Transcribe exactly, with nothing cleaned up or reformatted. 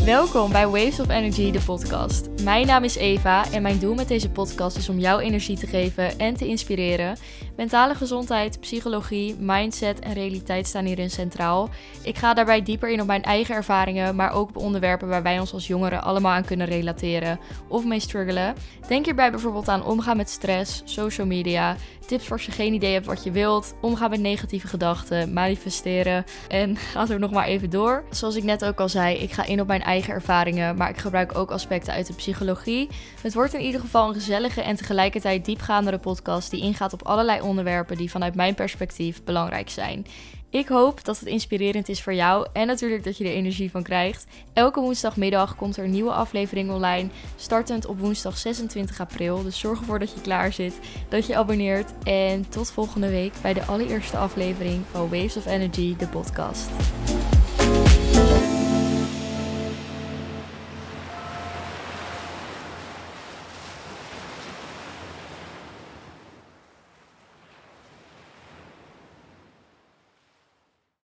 Welkom bij Waves of Energy, de podcast. Mijn naam is Eva en mijn doel met deze podcast is om jou energie te geven en te inspireren. Mentale gezondheid, psychologie, mindset en realiteit staan hierin centraal. Ik ga daarbij dieper in op mijn eigen ervaringen, maar ook op onderwerpen waar wij ons als jongeren allemaal aan kunnen relateren of mee struggelen. Denk hierbij bijvoorbeeld aan omgaan met stress, social media, tips voor als je geen idee hebt wat je wilt, omgaan met negatieve gedachten, manifesteren en ga zo nog maar even door. Zoals ik net ook al zei, ik ga in op mijn eigen ervaringen, maar ik gebruik ook aspecten uit de psychologie. Het wordt in ieder geval een gezellige en tegelijkertijd diepgaandere podcast die ingaat op allerlei onderwerpen die vanuit mijn perspectief belangrijk zijn. Ik hoop dat het inspirerend is voor jou en natuurlijk dat je er energie van krijgt. Elke woensdagmiddag komt er een nieuwe aflevering online, startend op woensdag zesentwintig april. Dus zorg ervoor dat je klaar zit, dat je abonneert en tot volgende week bij de allereerste aflevering van Waves of Energy, de podcast.